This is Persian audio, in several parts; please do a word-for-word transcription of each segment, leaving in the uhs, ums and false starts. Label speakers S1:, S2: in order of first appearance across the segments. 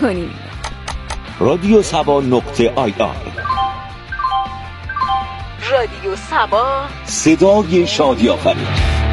S1: کنیم.
S2: رادیو سبا نقطه آی آر.
S1: رادیو سبا،
S2: صدای شادی آفرین.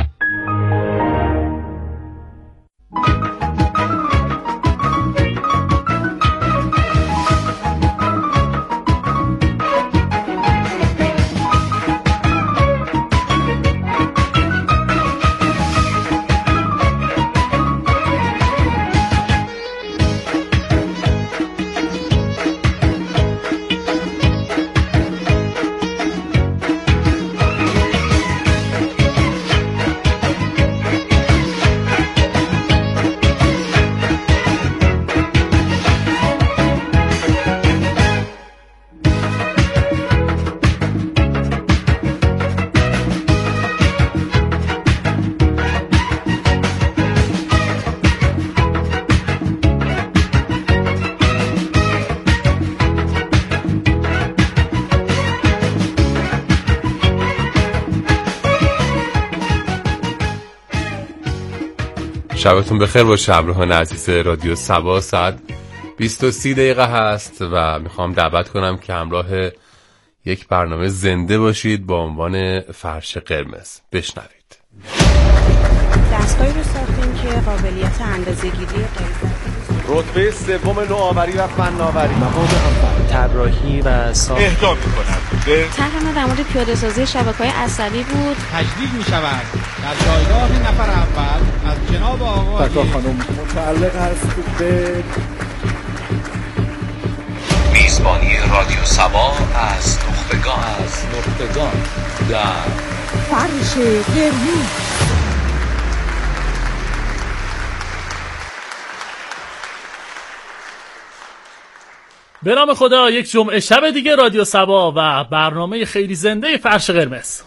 S3: شبتون بخیر با شبرهان عزیز رادیو سبا. ساعت بیست و سی دقیقه هست و میخوام دعوت کنم که همراه یک برنامه زنده باشید با عنوان فرش قرمز. بشنوید.
S4: دستگاهی رو ساختیم که قابلیت اندازه‌گیری غلظت
S5: رتبه سوم نوآوری و فناوری
S6: مواد انفعال طراحی و ساخت
S5: اهدا می‌کنند.
S4: طرح ما در مورد پیاده‌سازی شبکه‌های عصبی بود.
S7: تجدید می‌شود در جایگاه نفر اول از جناب آقای
S5: فکر خانم متعلق است به
S2: میزبانی رادیو سبا از نخبگان از نخبگان در
S1: فرش قرمز.
S8: به نام خدا، یک جمعه شب دیگه رادیو سبا و برنامه خیلی زنده فرش قرمز.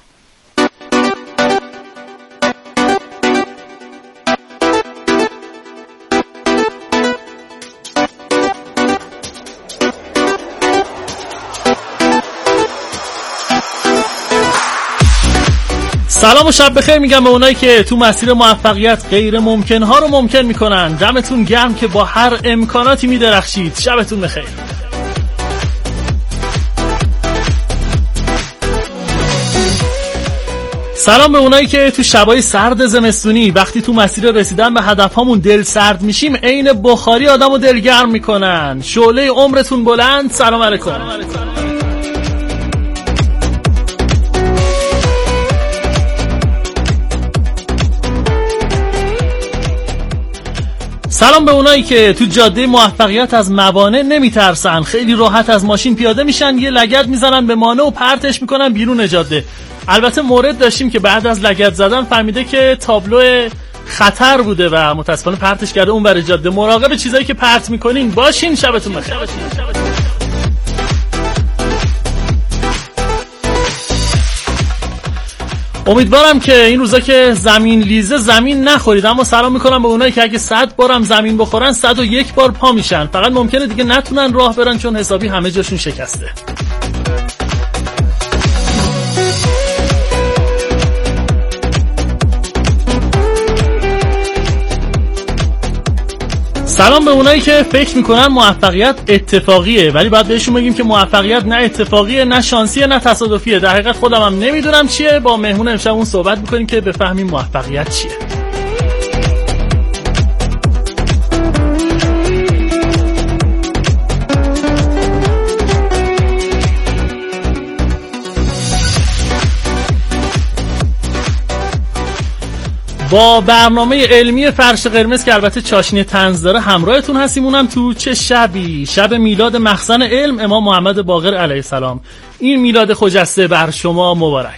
S8: سلام و شب بخیر میگم به اونایی که تو مسیر موفقیت غیر ممکن ها رو ممکن میکنن. دمتون گرم که با هر امکاناتی میدرخشید. شبتون بخیر. سلام به اونایی که تو شبای سرد زمستونی وقتی تو مسیر رسیدن به هدفهامون دل سرد میشیم عین بخاری آدمو دلگرم میکنن. شعله عمرتون بلند. سلام علیکم. سلام به اونایی که تو جاده موفقیت از موانع نمیترسن. خیلی راحت از ماشین پیاده میشن، یه لگد میزنن به مانع و پرتش میکنن بیرون جاده. البته مورد داشتیم که بعد از لگد زدن فهمیده که تابلو خطر بوده و متاسفانه پرتش کرده اون ور جاده. مراقب چیزایی که پرت میکنین باشین. شبتون بخیر. امیدوارم که این روزا که زمین لیزه زمین نخورید. اما سلام میکنم به اونایی که اگه صد بارم زمین بخورن صد و یک بار پا میشن. فقط ممکنه دیگه نتونن راه برن چون حسابی همه جاشون شکسته. سلام به اونایی که فکر میکنن موفقیت اتفاقیه، ولی باید بهشون بگیم که موفقیت نه اتفاقیه، نه شانسیه، نه تصادفیه. در حقیقت خودم هم نمیدونم چیه. با مهمون امشب اون صحبت میکنیم که بفهمیم موفقیت چیه. با برنامه علمی فرش قرمز که البته چاشنی طنز داره همراهتون هستیم. اونم تو چه شبی، شب میلاد مخزن علم امام محمد باقر علیه السلام. این میلاد خجسته بر شما مبارک.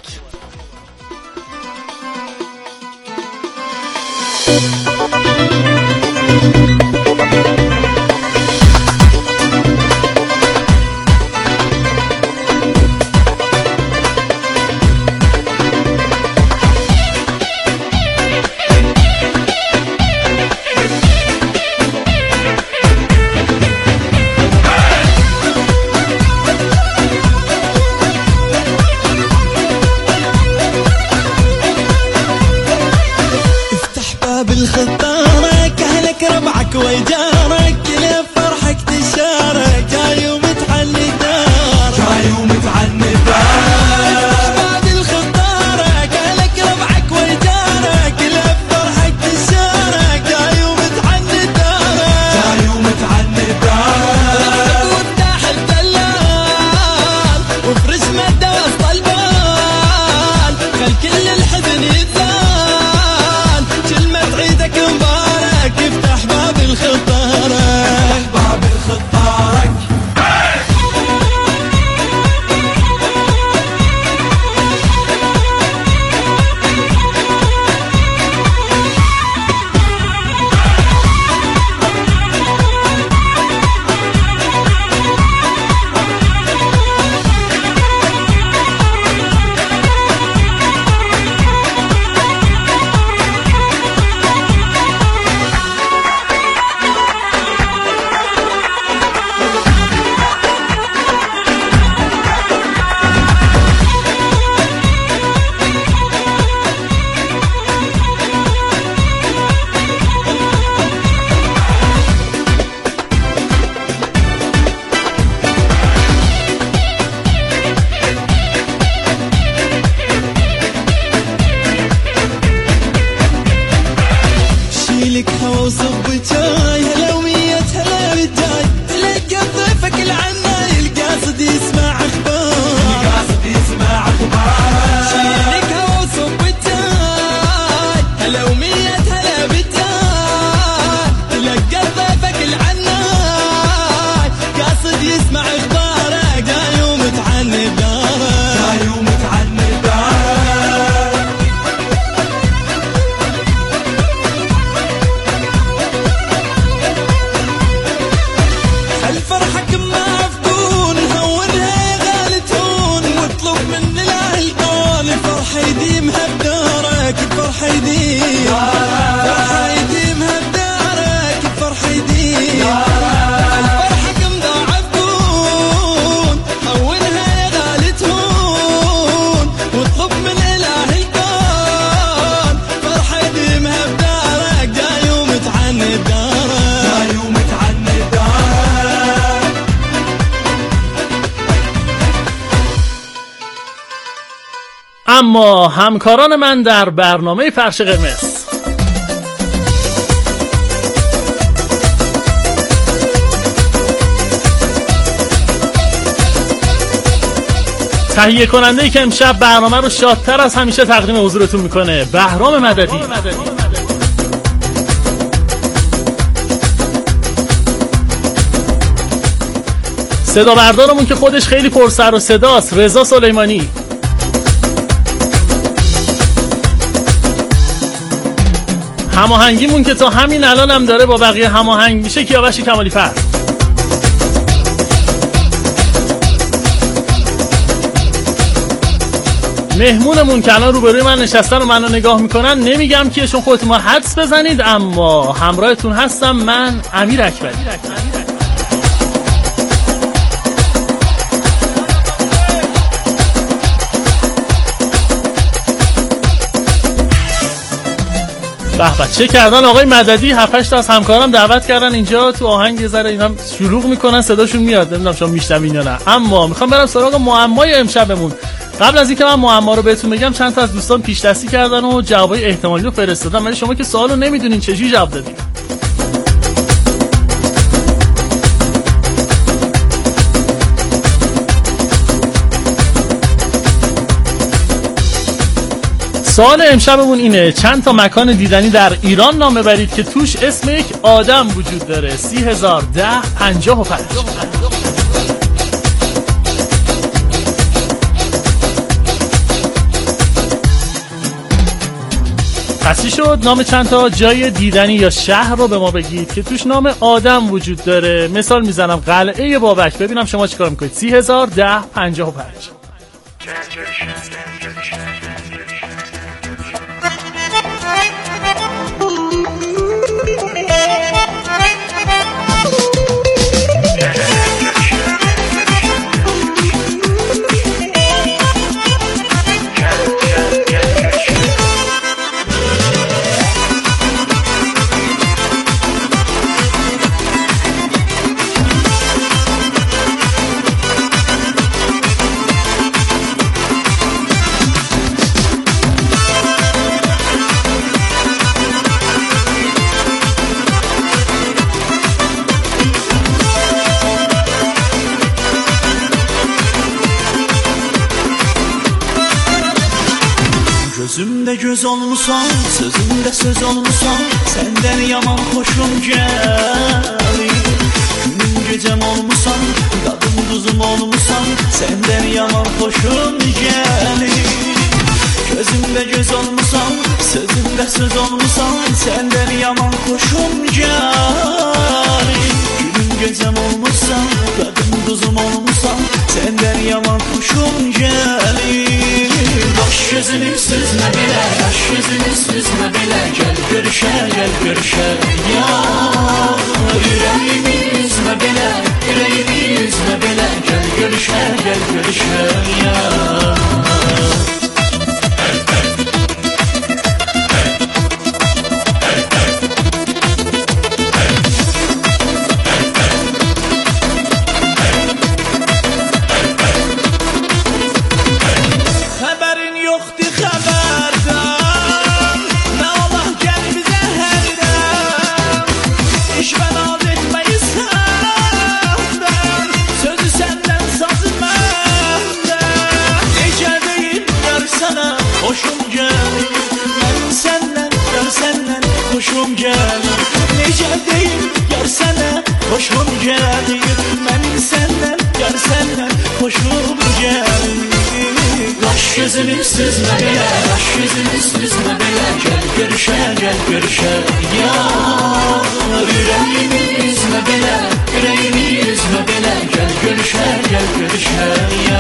S8: اما همکاران من در برنامه فرش قرمز تهیه کننده ای که امشب برنامه رو شادتر از همیشه تقدیم حضورتون میکنه بهرام مددی. صدا بردارمون که خودش خیلی پرسر و صداست رضا سلیمانی. هماهنگیمون که تا همین الان هم داره با بقیه هماهنگ میشه کیاوش کمالی فر. مهمونمون که الان روبروی من نشستن و منو نگاه میکنن نمیگم که چون خودتون ما حدس بزنید، اما همراهتون هستم من امیر اکبری. به به چه کردن آقای مددی. هفت هشت تا از همکارم دعوت کردن اینجا تو آهنگ یه ذره اینا شلوغ میکنن صداشون میاد، نمیدونم شما میشنوین یا نه. اما میخوام برم سراغ معمای امشبمون. قبل از اینکه من معما رو بهتون بگم چند تا از دوستان پیش دستی کردن و جوابای احتمالی رو فرستادن، ولی شما که سوالو نمیدونین چجوری جواب دادین. سوال امشبمون اینه چند تا مکان دیدنی در ایران نام ببرید که توش اسم یک آدم وجود داره. سی هزار ده پنجاه و پنج. پسی شد نام چند تا جای دیدنی یا شهر رو به ما بگید که توش نام آدم وجود داره. مثال میزنم قلعه بابک، ببینم شما چیکار میکنید. سی هزار ده پنجاه و پنج.
S9: Gözümde göz olmusan, sözümde söz olmusan, senden yaman hoşum gelir. Günüm gecem olmusan, dadım tuzum olmusan, senden yaman hoşum gelir. Gözümde göz olmusan, sözümde söz olmusan, senden yaman hoşum gelir. Günüm gecem olmusan, dadım tuzum olmusan, senden yaman hoşum gelir. Baş gözünü süzme bile, baş gözünü süzme bile, gel görüşe, gel görüşe ya. Yüreğimi üzme bile, yüreğimi üzme bile, gel görüşe, gel görüşe ya. Hoşum gelir, necə deyim, yar sənə hoşum gelir. Mənim səndən, yar səndən hoşum gelir. Qaş gözünü süzmə belə, qaş gözünü süzmə belə, gəl görüşə, gəl görüşə ya. Ürəyimi üzmə belə, ürəyimi üzmə belə, gəl görüşə, gəl görüşə ya.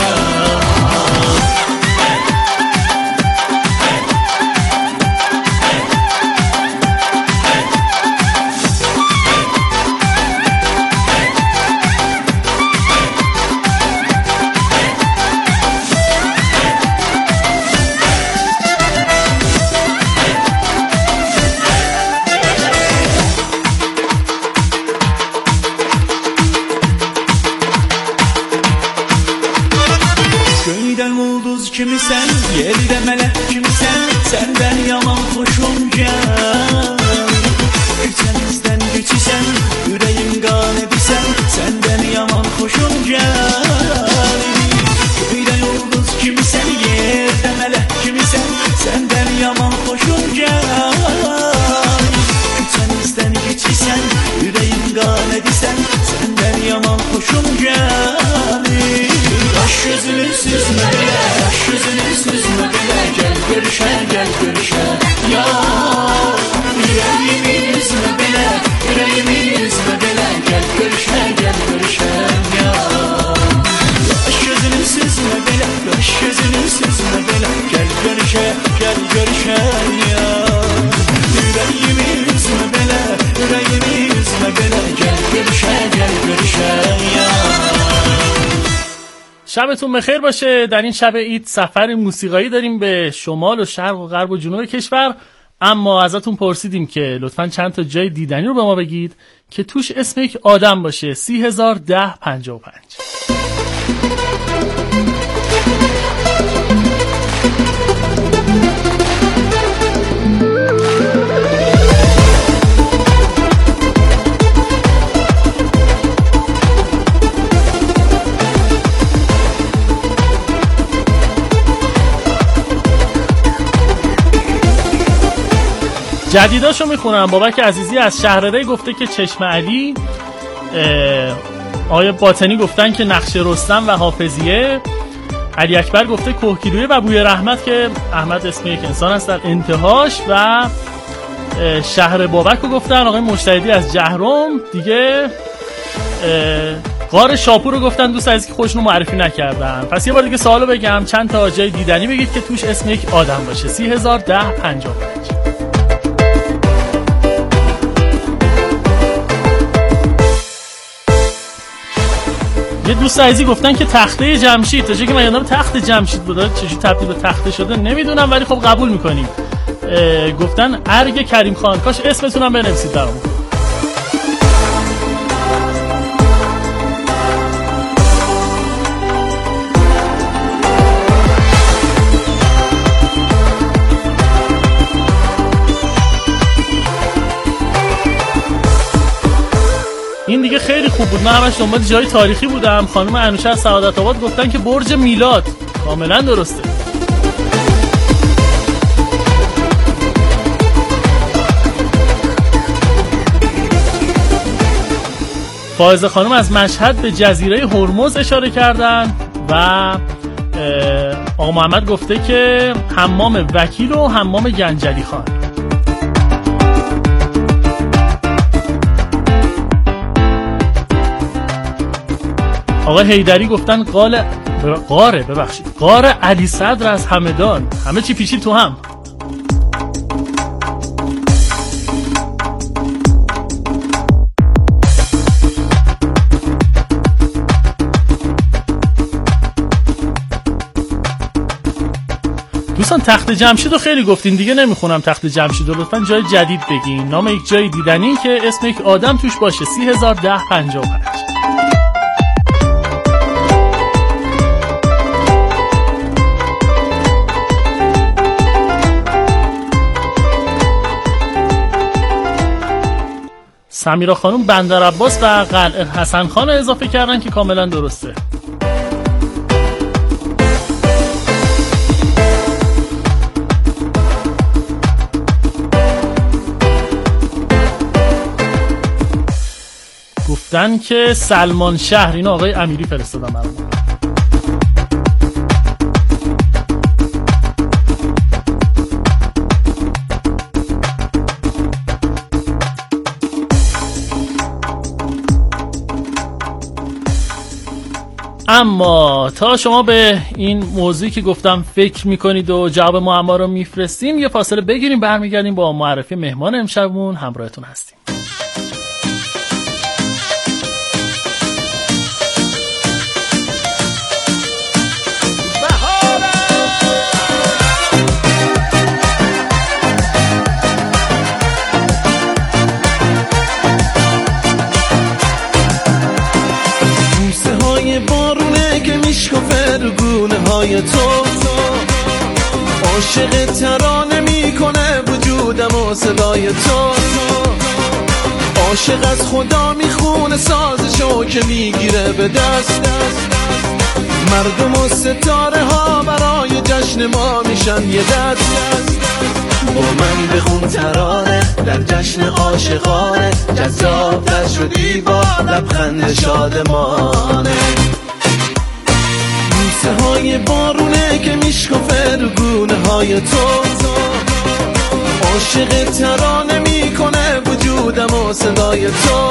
S9: kimisən, yerdə mələk kimisən, səndən yaman xoşum gəlir. Küçəmizdən keçisən, ürəyim qan edirsən, səndən yaman xoşum gəlir. Göydə ulduz kimisən, yerdə mələk kimisən, səndən yaman xoşum gəlir. Küçəmizdən keçisən, ürəyim qan edirsən, səndən yaman xoşum gəlir. Qaş gözünü süzmə belə, qaş gözünü süzmə belə, gəl görüşən, gəl görüşən, ya. Ürəyimi üzmə belə, ürəyimi üzmə belə, gəl görüşən, gəl görüşən, ya. Qaş gözünü süzmə belə, qaş gözünü süzmə belə, gəl görüşən, gəl görüşən, ya. Ürəyimi üzmə belə, ürəyimi üzmə belə, gəl görüşən, gəl görüşən, ya.
S8: شبتون بخیر باشه. در این شب عید سفر موسیقایی داریم به شمال و شرق و غرب و جنوب کشور، اما ازتون پرسیدیم که لطفاً چند تا جای دیدنی رو به ما بگید که توش اسم یک آدم باشه. سی هزار ده پنجاه و پنج. جدیداشو میخونم. بابک عزیزی از شهرره گفته که چشم علی، آقای باطنی گفتن که نقش رستم و حافظیه، علی اکبر گفته کوهگیلویه و بوی رحمت که احمد اسم یک انسان است در انتهاش، و شهر بابک رو گفتن. آقای مجتهدی از جهرم دیگه غار شاپور رو گفتن. دوست عزیزی که خودشون رو معرفی نکردن. پس یه بار دیگه سوالو بگم، چند تا جای دیدنی بگید که توش اسم یک آدم باشه. سی هزار ده پنجاه و پنج. یه دوست عزیزی گفتن که تخته جمشید، تا چه که من یادم تخت جمشید بوده، چجوری تبدیل به تخته شده نمیدونم، ولی خب قبول میکنیم. گفتن ارگ کریم خان. کاش اسمتونم بنویسید برامون. این دیگه خیلی خوب بود. من همش دنبال جای تاریخی بودم. خانم انوشه از سعادت آباد گفتن که برج میلاد. کاملا درسته. فائزه خانم از مشهد به جزیره هرمز اشاره کردن و آقا محمد گفته که حمام وکیل و حمام گنجلی خان. آقا حیدری گفتن قال قاره ببخشید قاره علی صدر از همدان. همه چی پیچید تو هم. دوستان تخت جمشید رو خیلی گفتین دیگه نمیخونم. تخت جمشید رو لطفا جای جدید بگین، نام یک جای دیدنی که اسم یک آدم توش باشه. سی هزار ده پنجاه و پنج. سمیرا خانم بندر عباس و قلعه حسن خان اضافه کردن که کاملا درسته. گفتن که سلمان شهر. اینو آقای امیری فرستادن برام. اما تا شما به این موضوعی که گفتم فکر میکنید و جواب معما رو میفرستیم، یه فاصله بگیریم، برمیگردیم با معرفی مهمان امشبمون. همراهتون هستیم.
S9: های تو عاشق ترانه میکنه وجودم و صدای تو، عاشق از خدا میخونه سازشو که میگیره به دست، مردم و ستاره ها برای جشن ما میشن یه دست. با من بخون ترانه در جشن عاشقانه، جذاب تر شدی با لبخند شادمانه. بوسه های بارونه که میشکفه رو گونه های تو، عاشق ترانه میکنه وجودم و صدای تو.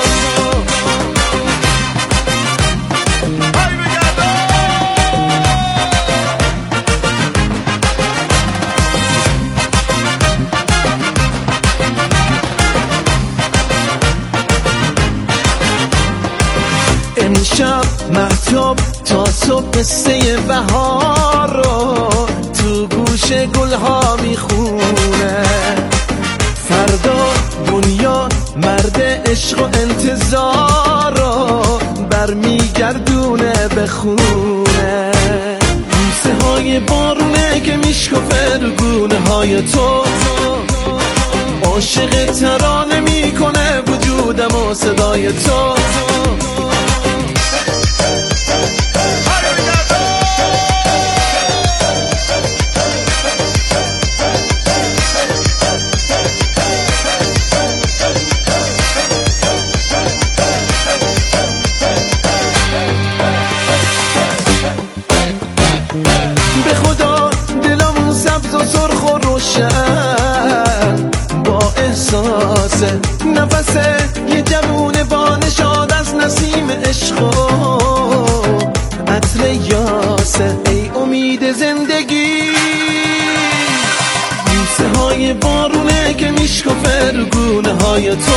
S9: امشب مهتاب تا صبح سه بهار رو تو گوش گلها میخونه، فردا دنیا مرد عشق و انتظار رو برمیگردونه به خونه. بوسه های بارونه که میشکفه رو گونه های تو، عاشق ترانه میکنه وجودم و صدای تو. به خدا دلم سبز و سرخ و روشن با احساس نفس یه جوون با نشاد از نسیم عشق و عطر یاسه، ای امید زندگی. بوسه های بارونه که میشکفه رو گونه های تو،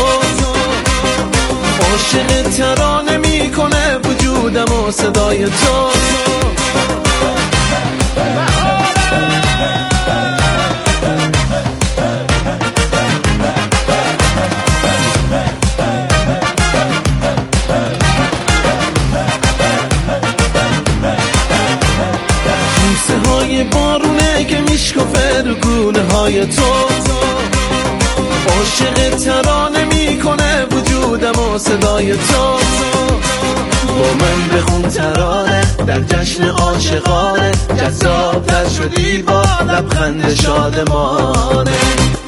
S9: عاشق ترانه میکنه وجودم و صدای تو. بوسه های بارونه که میشکفه رو گونه های تو، عاشق ترانه میکنه وجودم و صدای تو. با من بخون ترانه در جشن عاشقانه، جذاب تر شدی با لبخند شادمانه.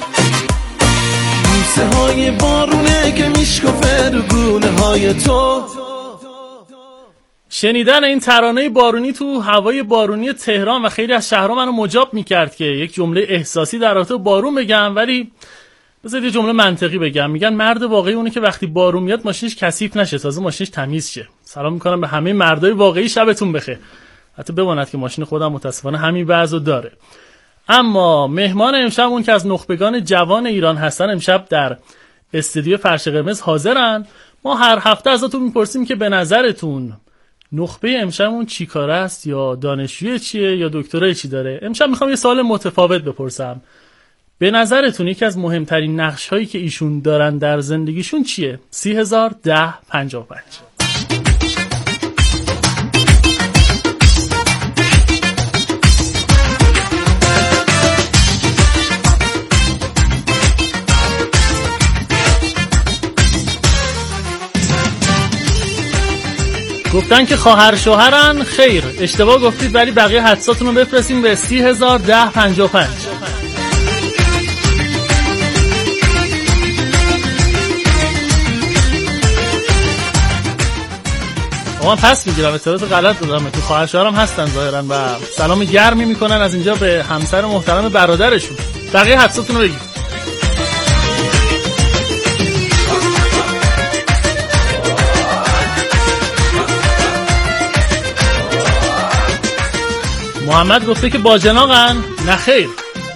S9: بوسه های بارونه که میشکفه رو گونه های تو.
S8: شنیدن این ترانه بارونی تو هوای بارونی تهران و خیلی از شهرها منو مجاب میکرد که یک جمله احساسی در رابطه بارون بگم، ولی بذارید یه جمله منطقی بگم. میگن مرد واقعی اونه که وقتی بارون میاد ماشینش کثیف نشه، تازه ماشینش تمیز شه. سلام میکنم به همه مردای واقعی، شبتون بخیر. حتی بماند که ماشین خودم متاسفانه همین وضعو داره. اما مهمان امشب اون که از نخبگان جوان ایران هستن امشب در استودیو فرش قرمز حاضرن. ما هر هفته ازتون میپرسیم که به نظرتون نخبه امشبمون چی کاره است، یا دانشجوی چیه، یا دکترای چی داره. امشب میخوام یه سوال متفاوت بپرسم. به نظرتون یکی از مهمترین نقش هایی که ایشون دارن در زندگیشون چیه؟ سی هزار ده پنجاه و پنج. گفتن که خواهر شوهرن. خیر، اشتباه گفتید، ولی بقیه حدساتون رو بفرستیم به سی هزار ده پنجاه و پنج. آقا پس میگیرم، اطلاعات غلط دادم. تو خواهر شوهرم هستن ظاهرا و سلام گرمی میکنن از اینجا به همسر محترم برادرشون. بقیه حدساتون رو بگید. محمد گفته که باجناقن. نه خیر.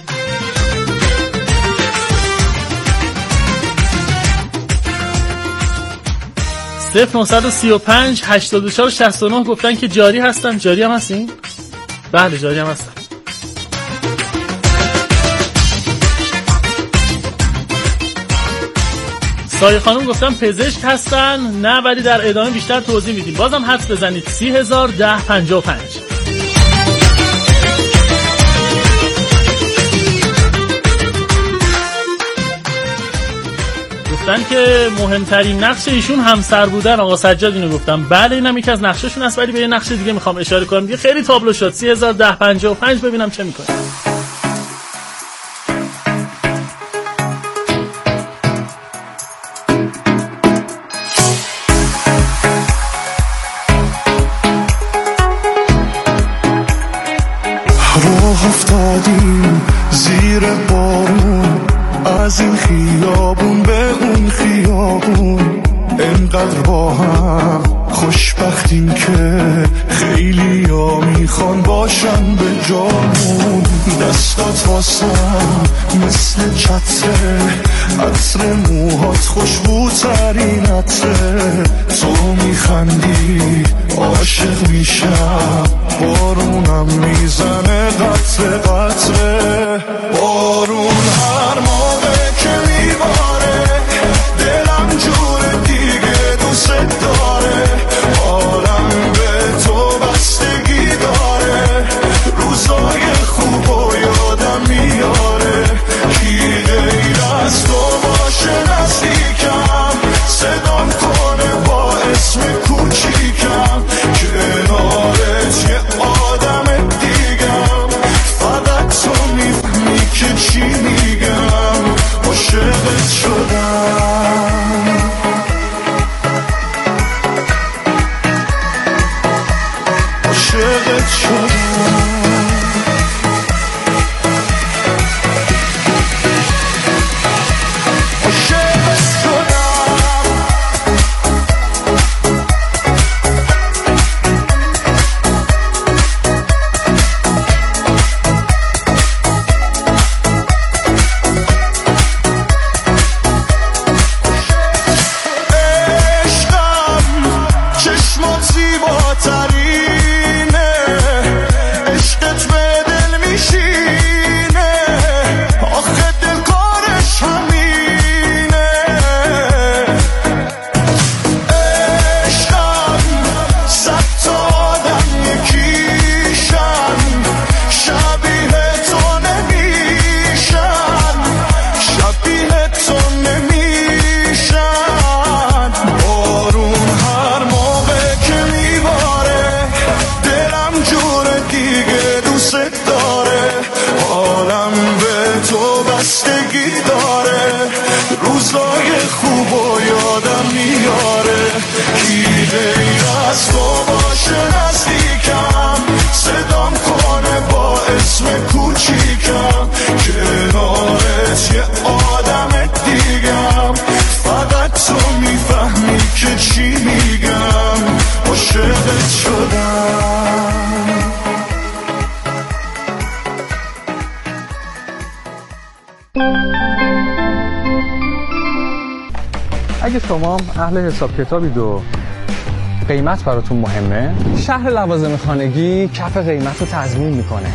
S8: صفر نهصد و سی و پنج هشتاد و چهار شصت و نه گفتن که جاری هستن. جاری هم هستین؟ بله جاری هم هستن. سایه خانم گفتن پزشک هستن. نه، ولی در ادامه بیشتر توضیح میدیم. بازم حدس بزنید. سی هزار ده پنجاه و پنج. گفتن که مهمترین نقش ایشون همسر بودن. آقا سجاد اینو گفتم. بله اینم یکی از نقششون است، ولی به یه نقش دیگه میخوام اشاره کنم دیگه. خیلی تابلو شد. سه هزار و ده پنجاه و پنج ببینم چه میکنه.
S9: راه افتادیم زیر بارون، از این خیابون به اون خیابون، انقدر با هم خوشبختیم که خیلی ها میخوان باشن به جامون. دستات واسم مثل چتره، عطر موهات خوشبوترین عطره. تو میخندی عاشق میشم، بارونم میزنه قطره قطره. بارون هر موقع که میباره دلم جور دیگه دوست داره. عالم به تو بستگی داره، روزای خوب و یادم میاره. کی غیر از تو باشه نزدیکم، صدام کنه با اسم کوچیکم. کنارت یه آدم دیگم، فقط تو میفهمی که چی میگم. عاشقت شدم، عاشقت شدم.
S10: اگه شما اهل حساب کتابید و قیمت براتون مهمه، شهر لوازم خانگی کف قیمت رو تضمین میکنه.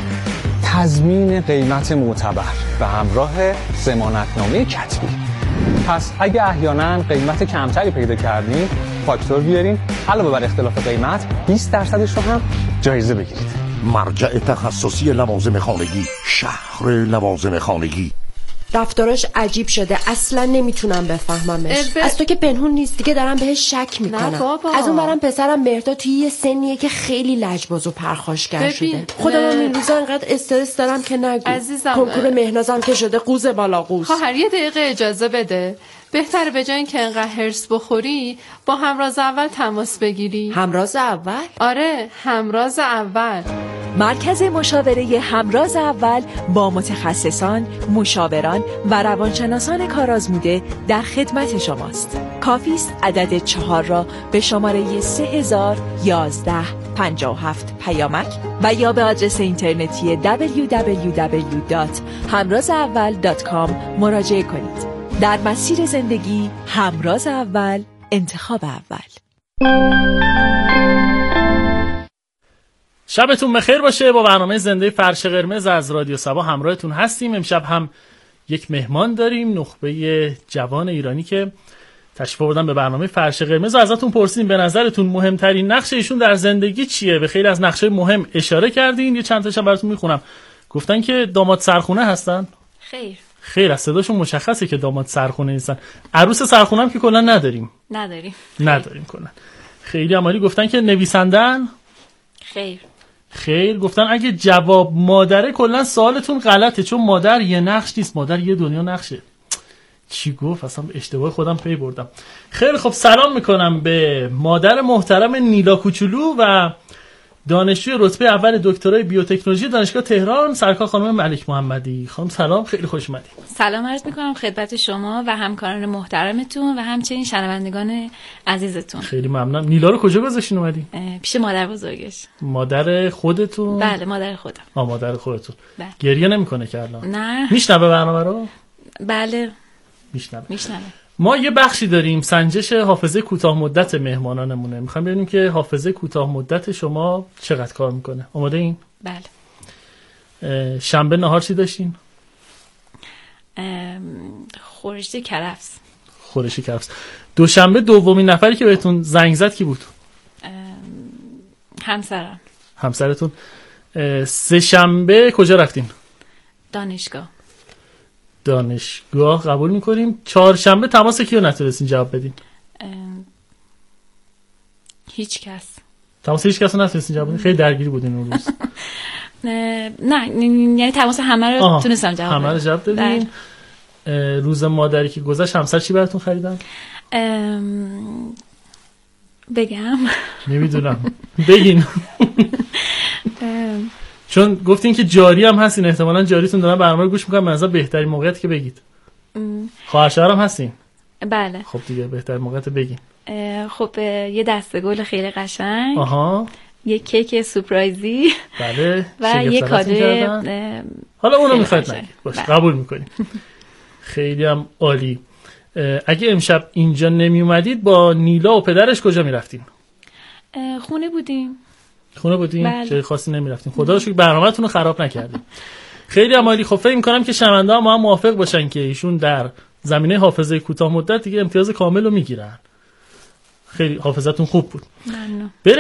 S10: تضمین قیمت معتبر به همراه ضمانتنامه کتبی. پس اگه احیانا قیمت کمتری پیدا کردین، فاکتور بیارین، علاوه بر اختلاف قیمت بیست درصدش رو هم جایزه بگیرید.
S11: مرجع تخصصی لوازم خانگی، شهر لوازم خانگی.
S12: رفتاراش عجیب شده، اصلا نمیتونم بفهممش. از تو که پنهون نیست دیگه، دارم بهش شک میکنم. از اون برم پسرم مهرداد توی یه سنیه که خیلی لجباز و پرخاشگر شده. خودم هم این روزا انقدر استرس دارم که نگو.
S13: عزیزم
S12: کنکور مهنازم که شده قوز بالا قوز.
S13: خواهر یه دقیقه اجازه بده. بهتره به جای اینکه انقدر هرس بخوری با همراز اول تماس بگیری.
S12: همراز اول؟
S13: آره، همراز اول.
S1: مرکز مشاوره همراز اول با متخصصان، مشاوران و روانشناسان کارآزموده در خدمت شماست. کافی است عدد چهار را به شماره سه هزار و یازده پنجاه و هفت پیامک و یا به آدرس اینترنتی دبلیو دبلیو دبلیو دات همراز اول دات کام مراجعه کنید. در مسیر زندگی همراز اول، انتخاب اول.
S8: شبتون بخیر باشه. با برنامه زنده فرش قرمز از رادیو سبا همراهتون هستیم. امشب هم یک مهمان داریم، نخبه جوان ایرانی که تشریف آوردن به برنامه فرش قرمز. ازتون پرسیدیم به نظرتون مهمترین نقش ایشون در زندگی چیه؟ به خیلی از نقش‌های مهم اشاره کردین، یه چند تاشم براتون میخونم. گفتن که داماد سرخونه هستن.
S4: خیر.
S8: خیر از صداشون مشخصه که داماد سرخونه نیستن. عروس سرخونه هم که کلا نداریم.
S4: نداریم.
S8: نداریم کلا. خیلی عمالی گفتن که نویسندن.
S4: خیر.
S8: خیر گفتن اگه جواب مادره کلا سوالتون غلطه، چون مادر یه نقش نیست، مادر یه دنیا نقشه. چی گفت اصلا اشتباه خودم پی بردم. خیلی خب سلام میکنم به مادر محترم نیلا کوچولو و دانشجوی رتبه اول دکترای بیوتکنولوژی دانشگاه تهران سرکار خانم ملک محمدی. خانم سلام، خیلی خوش اومدید.
S4: سلام عرض میکنم خدمت شما و همکاران محترمتون و همچنین شنوندگان عزیزتون.
S8: خیلی ممنونم. نیلا رو کجا گذاشتین اومدی؟
S4: پیش مادر بزرگش.
S8: مادر خودتون؟
S4: بله مادر خودم.
S8: آ مادر خودتون.
S4: بله.
S8: گریه نمیکنه که الان؟
S4: نه.
S8: میشنوه برنامه رو؟
S4: بله.
S8: میشنوه.
S4: میشنوه.
S8: ما یه بخشی داریم سنجش حافظه کوتاه مدت مهمانانمونه. میخوام ببینیم که حافظه کوتاه مدت شما چقدر کار میکنه. آماده این؟
S4: بله.
S8: شنبه نهار چی داشتین؟
S4: خورشت کرفس.
S8: خورشت کرفس. دوشنبه دومین نفری که بهتون زنگ زد کی بود؟
S4: همسرم.
S8: همسرتون. سه شنبه کجا رفتین؟
S4: دانشگاه.
S8: دانشگاه قبول میکنیم. چهارشنبه تماس کیو نتونستین جواب بدین؟
S4: هیچ کس.
S8: تماس هیچ کس رو نتونستین جواب بدین؟ خیلی درگیری بودین اون روز.
S4: نه یعنی تماس همه رو تونستم جواب بدم.
S8: همه رو جواب دادین. روز مادری که گذشت همسر چی براتون خریدن؟
S4: ام... بگم
S8: نمیدونم. بگین.
S4: ام...
S8: چون گفتین که جاری هم هستین، احتمالاً جاریتون دارن برنامه رو گوش میکنن، به نظر بهترین موقعیت که بگید. خواهر شوهر هم هستین؟
S4: بله.
S8: خب دیگه بهترین موقعیت بگین.
S4: خب یه دسته گل خیلی قشنگ.
S8: آها.
S4: یه کیک سورپرایزی.
S8: بله.
S4: و یه کادو.
S8: حالا اونو میخواید نگید. باشه قبول میکنیم. خیلی هم عالی. اگه امشب اینجا نمی اومدید با نیلا و پدرش کجا میرفتین؟
S4: خونه بودیم.
S8: خونه بودیم؟
S4: بله.
S8: جای خاصی نمی رفتیم. خدا رو شکر برنامه‌تون رو خراب نکردیم. خیلی هم عالی. خب فکر می‌کنم که شنونده ها ما هم موافق باشن که ایشون در زمینه حافظه کوتاه مدت دیگه امتیاز کامل رو میگیرن. خیلی حافظتون خوب بود.
S4: ممنون.